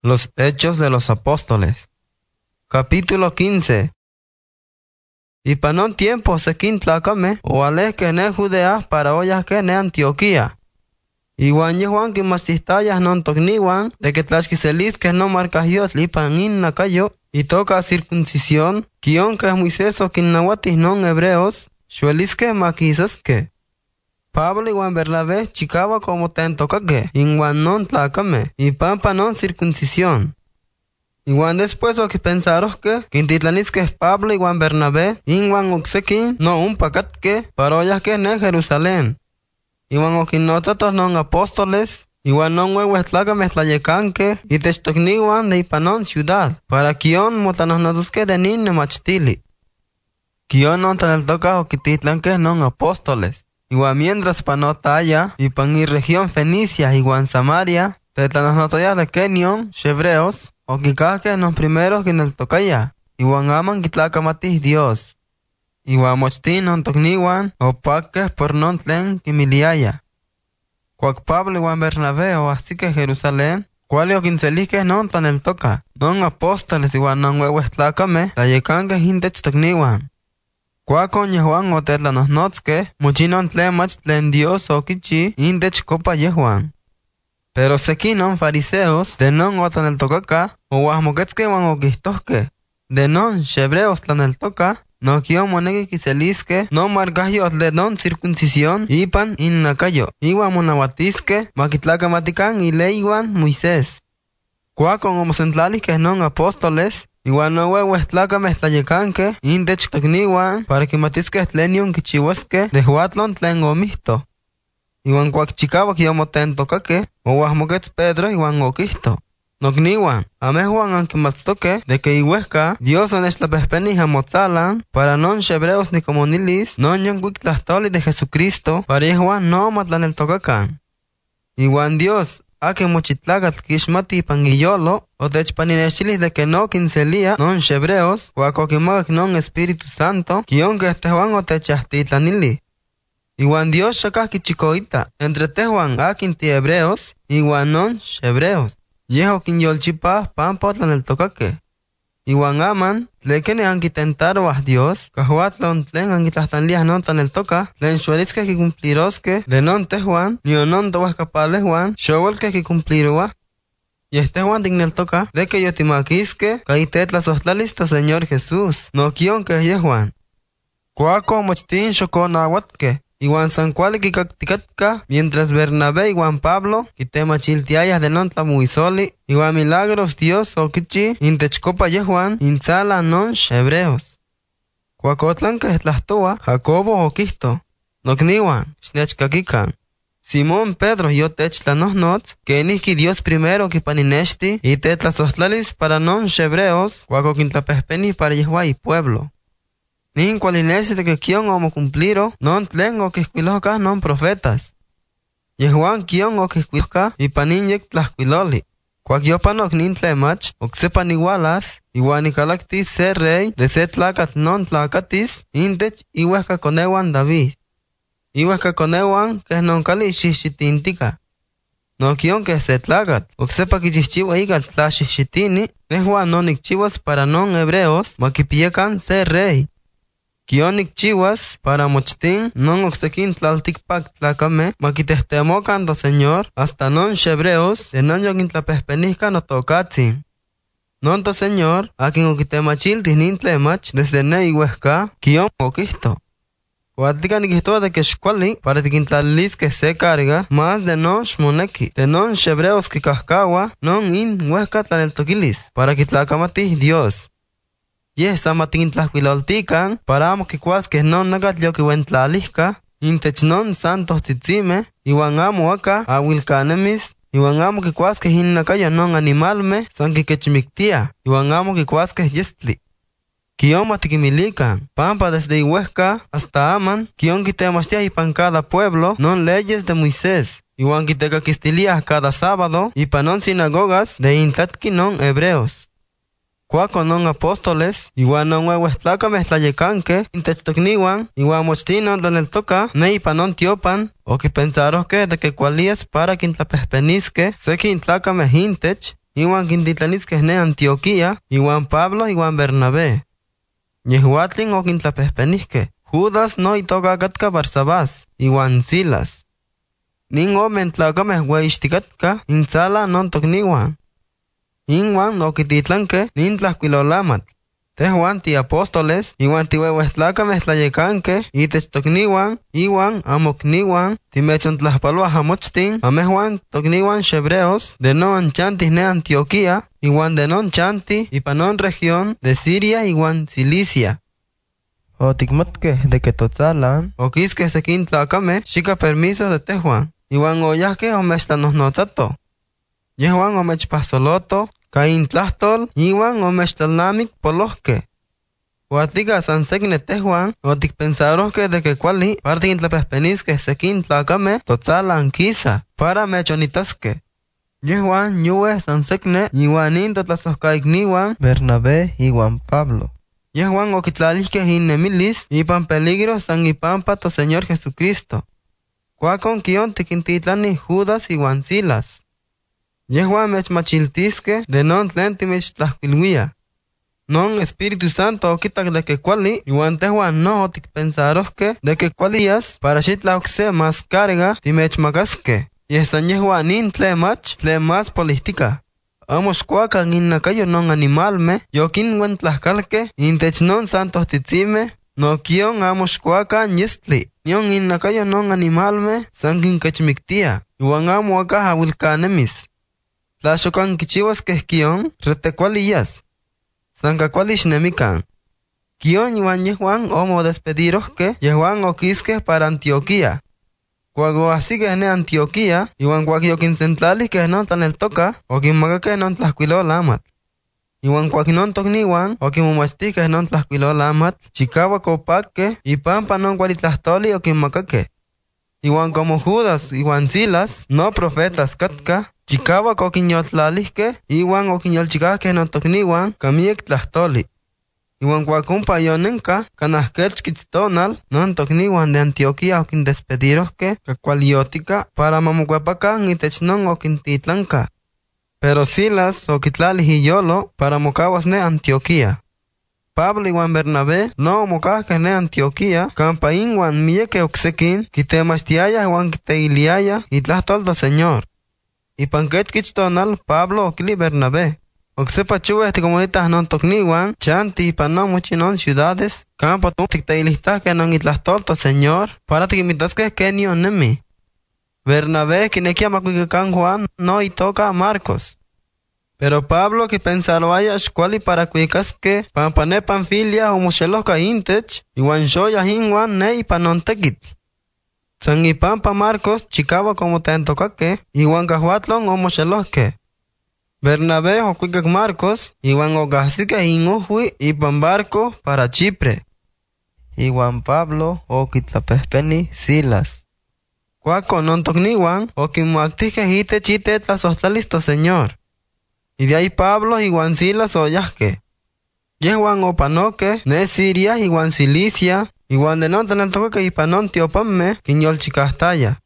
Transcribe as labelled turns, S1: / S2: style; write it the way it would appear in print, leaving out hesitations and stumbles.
S1: Los Hechos de los Apóstoles. Capítulo 15. Y panon tiempo se quintlacame, o ale que ne Judea para ollas que ne Antioquía. Y Juan que masistayas non tocniwan, de que tlaxquiselis que no marcas Dios lipan in nacayo, y toca circuncisión, kion que Moisés o kinnawatis non hebreos, xuelis que maquisas que. Pablo y Juan Bernabé chicaba como tentocaque, y Juan non tlacame, y pampa non circuncisión. Y Juan después o que pensaros que quintitlanis que Pablo y Juan Bernabé, y Juan oxequin no un pacat que, para ollas que ne Jerusalén. Y Juan oquinotatos non apóstoles, y Juan non huevos tlacame tlayecanque, y techtocni Juan de Ipanon ciudad, para quion motanosnadusque de nin nemachtili. Quion non taneltoca o quititlanque non apóstoles. Igual mientras panotaya y pan y región Fenicia igual Samaria, te tanosnotoya de Kenion, hebreos, o kikake los primeros que en el tocaya, igual aman kitlacamatis Dios. Igual mochtin non tocniwan, o paques por non tlen kimiliaya. Cuac Pablo igual Bernabé o así que Jerusalén, cual o quincelique non tan el toca, non apóstoles igual non huevos tlacame, la yecanque hintech tocniwan. Cuacon Yehuan o tetlanos notske, muchinon tlemach tlen Dios o kichi, indech copa Yehuan. Pero sequinon fariseos, de non o tan el tocaca, o guasmoquetzke wan o quistosque, de non hebreos tan el toca, no kion monegi quiselisque, no marcayo de non circuncisión, ipan innacayo, iwan monawatisque, maquitlacamatican y leiwan Moisés. Cuacon homosentlalis que non apóstoles, igual no huevos tlacame tlayecanque, indech tocniwan, para que matisque tlenion kichihuasque, de huatlon tlen omisto. Igual cuac chicaba que yomotentocaque, o guasmoquetz Pedro igual oquisto. Nocniwan, amejuan anque matstoque, de que ihuesca, Dios en esta pespenija motzalan, para non hebreos ni comunilis, non yonquic tlastoli de Jesucristo, para ihuan no matlan el tocacan. Igual Dios, que mochitlagat kishmati panguillolo, o techpaninechilis de que no quincelía, non hebreos, o acoquimagac non Espíritu Santo, kion que Juan o techastitlanili. Igual Dios chacas kichicoita, entre tehuan quinti hebreos, igual non hebreos. Yeho quinyolchipa pampotlan el tocaque. Igual aman, tlekene anquitentaro a Dios, cajuatlon tlen anquitlastanlias non tan el toca, tlen xuelisque que cumplirosque, de non tehuan, ni o non tohuascapale Juan, xowelque que cumplirua. Y este Juan dignel toca, de que yo timaquisque, caitetlas ostlalista Señor Jesús, no quion que ye Juan. Cuaco mochtin xoconahuatque, igual San Cual kikacticatka, mientras Bernabé y Juan Pablo, quitema chiltiayas de non tlamuizoli, igual milagros Dios o kichi, intechcopa ye Juan, insala non hebreos. Cuacotlan que tlastoa, Jacobo o Quisto, nocniwan, xnechcaquican. Simón Pedro yo techlanos nots, que eniski Dios primero que paninesti, y tetlasostlalis para non hebreos, cuaco quintlapespeni para Yehua y pueblo. Nin cualinesi de que kion homo cumpliro, non tlen o quisquiloca non profetas. Yehuan kion o quisquiloca, y paninyek tlasquiloli. Cuac yopanok nin tlemach, oxepan igualas, iguan icalactis se rey, de se tlacat non tlacatis, intech ihuesca conewan David. Ihuesca conewan, que non cali xixitintica. No kion que se tlacat, oxepa quichichiwa igal tlaxixitini, nehuan non ikchiwas para non hebreos, maquipiecan se rey. Kionik chiwas para mochtin non oxequin tlalticpac tlacame maquitestemocan do Señor hasta non hebreos de non yoquin tlapespenisca no tocatzin. Non to Señor a quien oquitemachiltis nin tlemach desde ne ihuesca kion oquisto. Huatlican iquisto de que xcuali para tiquintlalis que se carga más de non xmoneki de non hebreos que cascawa non in huesca tlaneltoquilis para quitlacamatis Dios. Yes, amatin tlahuiloltican, paramos que cuas que non nagat yo que wentlalisca, intech non santos titzime, iwan amo acá, awilcanemis, iwan amo que cuas que hinnacayo non animalme, san que quechmictia, iwan amo que cuas que yestli. Kion matikimilican, pampa desde Ihuesca hasta Aman, kion quitemastia y pan cada pueblo, non leyes de Moisés, iwan quitecaquistilia cada sábado, y panon sinagogas de intlatki non hebreos. Cuaco non apóstoles, igual non huevos tlacame tlayecanque, intechtocniwan, igual mochtinon donel toca, ne ipanon tiopan, o que pensaros que de que cualías para quintlapespenisque, se quintlacame hintech, iwan quintitlaniske ne Antioquía, iwan Pablo iwan Bernabé. Yehuatlin oquintlapehpenihque. Judas no itoca catca Barsabás, iwan Silas. Nin omen tlacameh ueyixticatka intzala non tocniwan. Inwan oquititlanque nin tlahcuilolamatl. Tehuan apóstoles, iwan tiueuehtlacameh tlayecanque itech tocniwan, iwan amocniwan, timechontlahpaloah amochtin, amehuan tocniwan xebreos, de non chantih ne Antioquía, iwan de non chantih ipan non región de Siria iwan Cilicia.
S2: Oticmatqueh de que totzalan
S1: Oquisqueh sequin tlacameh xica permiso de tehuan, iwan oyahqueh omechtlanosnotzato. Yehuan omechpahsoloto, ca intlahtol iwan omechtlalnamic polohque. Huatlica san secne tehuan oticpensarohque de que cuali para tiquintlapehpenisqueh sequin tlacameh totzalan quisa para mechonitasque. Yehuan yueh san secne iwan in totlasohcaicniwan
S2: Bernabé iwan Pablo.
S1: Yehuan oquitlalihqueh innemilis ipan peligro san ipampa toSeñor Jesucristo. Cuacon quion tiquintitlanih Judas iwan Silas. Yehuan mechmachiltisque de non tlen timechtlahcuiluia. Non Espíritu Santo oquitac de que cuali, iwan tehuan no oticpensarohque de que cualiyas para xitla ocse más carga timechmacasque. Yeh san yehuan nin tle más política. Amos cuacan innacayo non animalme, yoquinuen tlahcalque, intech non santos titzime, no quion amos cuacan yestli, nion innacayo non animalme, san quinquechmictia, iwan amo acá awilcanemis. Tlaxocan quichiuasqueh quion, retecualiyas. San cacualixnemican. Quion iwan yehuan omo despedirohque, yehuan oquisqueh para Antioquía. Cuago asigueh ne Antioquía, iwan cuac yoquinsentlalihqueh non tlaneltoca, oquinmacaqueh non tlahcuilolamatl. Iwan cuac non tocniwan, oquimomachtihqueh non tlahcuilolamatl, chicauac opacqueh, ipampa non cuali tlahtoli oquinmacaqueh. Iwan como Judas iwan Silas, no profetas catca, chicauac oquinyoltlalihqueh, iwan oquinyolchicahqueh non tocniwan, camiec tlahtoli. Iwan cuac ompa yonenca, canah quechquitztonal, non tocniwan de Antioquía oquindespedirohqueh cacualiotica para mamocuepacan itech non oquintitlanca. Pero Silas oquitlalih iyolo para mocahuas ne Antioquía. Pablo iwan Bernabé no mocahqueh ne Antioquía, campa inwan miyequeh ocsequin quitemachtiayah iwan quiteiliayah itlahtol toSeñor. Ipan quechquitztonal Pablo oquili Bernabé: ocsepa chueh ticomunitas non tocniwan, chanti ipan non mochi non ciudades, campa ticteilihtasqueh non itlahtol toSeñor, para tiquimitasqueh quenion nemi. Bernabé quinequia macuicacan Juan no itoca Marcos. Pero Pablo quipensaroaya xcuali para cuicasque pampa ne Panfilia omoxelohca intech, iwan xoyah inwan ne ipan non tequitl. San ipampa Marcos chicauac omotentocaqueh, iwan cahuatlon omoxelohqueh. Bernabé ocuicac Marcos, iwan ocahsiqueh inohui ipan barco para Chipre.
S2: Iwan Pablo oquitlapehpeni Silas.
S1: Cuaco non tocniwan oquinmoactihqueh itech itetlasohtlalis toSeñor. Y de ahí Pablo iwan Silas oyahqueh. Yehuan opanoqueh ne Siria iwan Cilicia, iwan de non tlaneltocaqueh ipan non tiopammeh quinyolchicahtaya.